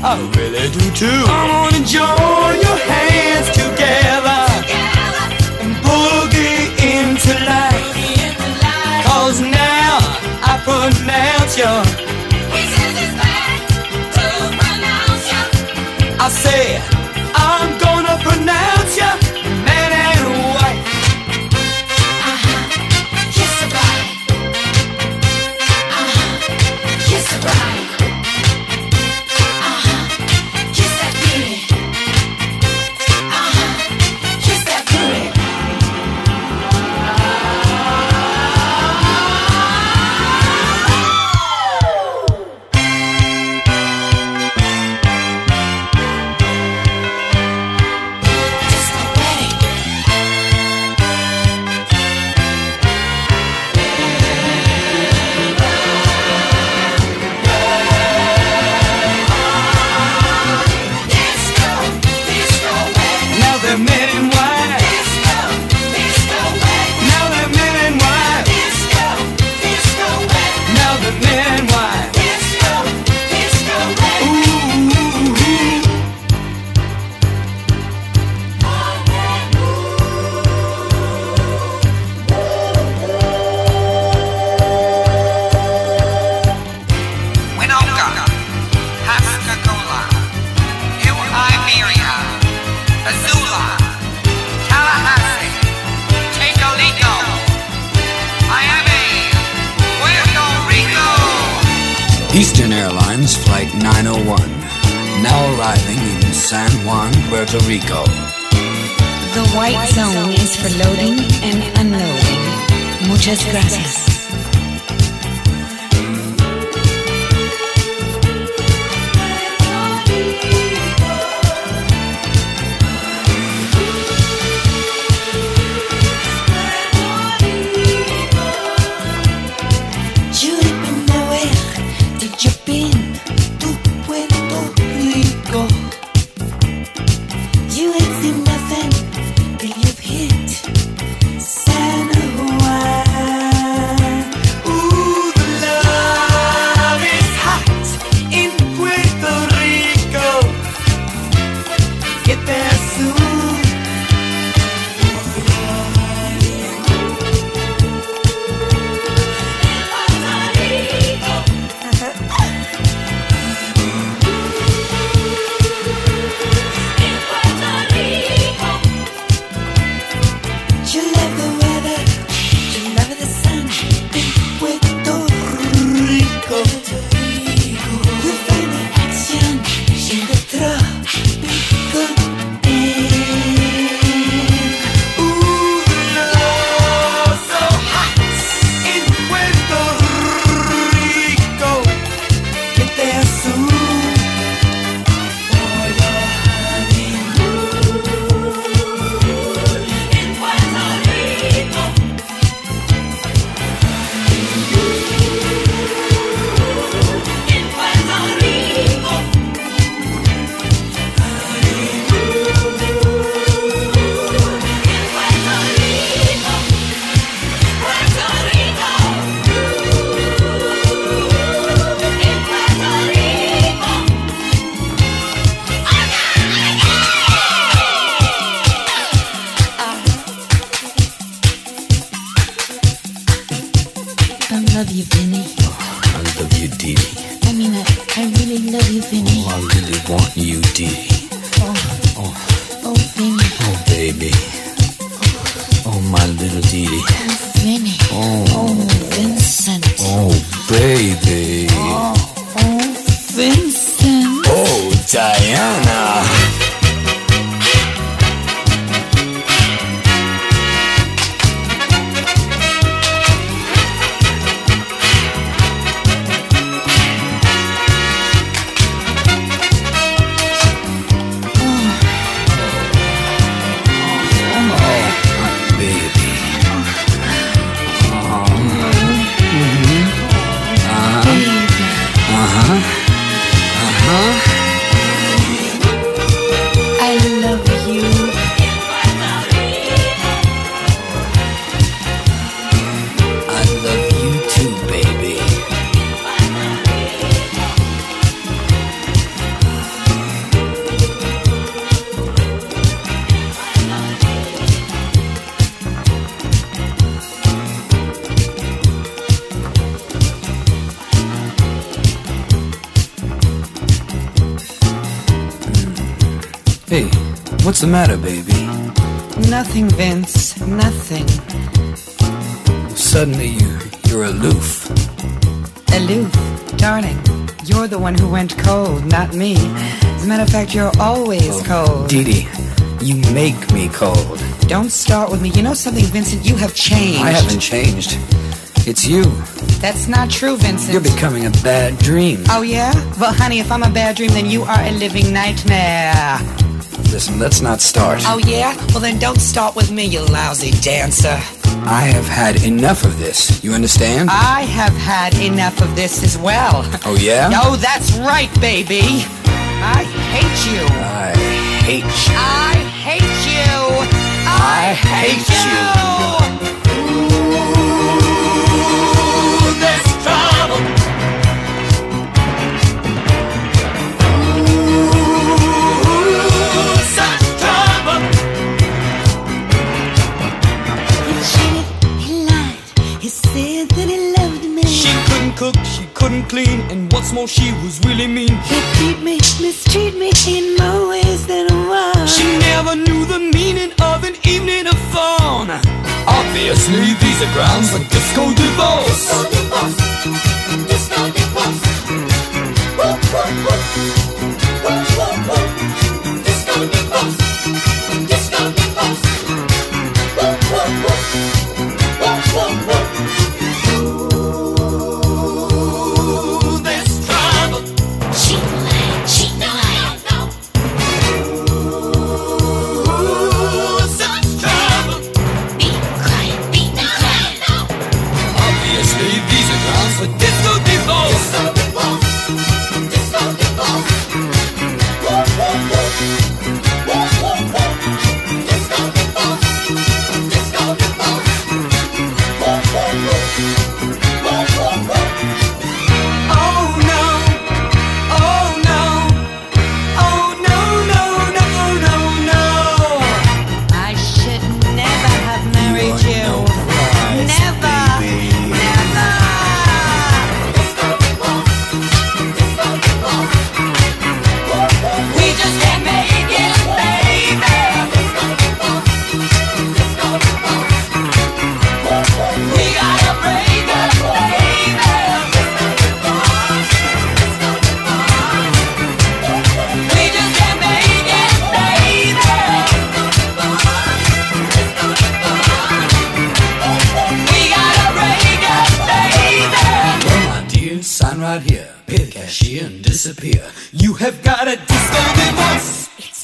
I really do too. I wanna join your hands together and boogie into life. 'Cause now I pronounce you. He says it's bad to pronounce you. I say I'm gonna pronounce you man and wife. Kiss the bride. Kiss the bride. Kiss that beauty. Kiss that beauty. Disco wedding. Disco, disco wedding. Now they're men and wives. Disco, disco wedding. Now they're men and wives. Disco, disco wedding. Now they're men and wives. Disco, disco wedding. Ooh. Winoka, Pascagoula, New Iberia, Azula, Tallahassee, Tegalico, Miami, Puerto Rico. Eastern Airlines Flight 901, now arriving in San Juan, Puerto Rico. The white zone is for loading and unloading. Muchas gracias. You didn't know where did you been to Puerto Rico? You ain't seen nothing till you've hit San Juan. Ooh, the love is hot in Puerto Rico. Get there soon. You love the weather, you love the sun in Puerto Rico. You find the action in the tropical air. Ooh, the love so hot in Puerto Rico. Get there soon. For your honeymoon in Puerto Rico. In Puerto Rico. In Puerto Rico. Puerto Rico. In Puerto Rico. I love you, Vinny. I love you, Dee Dee. I mean, I really love you, Vinny. Oh, I really want you, Dee Dee. Oh, Vinny. Oh, baby. Oh, my little Dee Dee. Vinny. Oh, Vincent. oh, baby. Vincent. Oh, Diana. Hey, what's the matter, baby? Nothing, Vince. Nothing. Suddenly you're aloof. Aloof. Darling, you're the one who went cold, not me. As a matter of fact, you're always cold. Dee Dee, you make me cold. Don't start with me. You know something, Vincent? You have changed. I haven't changed. It's you. That's not true, Vincent. You're becoming a bad dream. Oh, yeah? Well, honey, if I'm a bad dream, then you are a living nightmare. Listen, let's not start. Oh, yeah? Well, then don't start with me, you lousy dancer. I have had enough of this. You understand? I have had enough of this as well. Oh, yeah? Oh, that's right, baby. I hate you. I hate you. I hate you. I hate you. Ooh, there's trouble. Ooh, such trouble. He cheated, he lied, he said that he loved me. She couldn't cook, she couldn't clean, and what's more, she was really mean. He beat me, mistreat me in more ways than one. She never knew the meaning of an evening of fun. Obviously, these are grounds for disco divorce. Disco divorce. Woo, woo, woo. Woo, woo, woo. Disco divorce. Disco divorce. Woo, woo, woo. Woo, woo, woo. Ooh, there's trouble. Cheat, lie, cheat, lie. Ooh, such trouble. Beat, crying, beat, crying. Obviously, these are grounds for disco divorce. Disco divorce. Woo, woo, woo. Woo, woo, woo. Disco divorce. Disco divorce. Woo, woo, woo. Woo, woo, woo. Oh no, oh no, oh no, no, no, no, no. I should never have married you. Never. Never. We just can't make it, baby. We gotta break up, baby. We just can't make it, baby. We gotta break up, baby. Well, my dear, sign right here. Pay the cashier and disappear. You have got a disco divorce.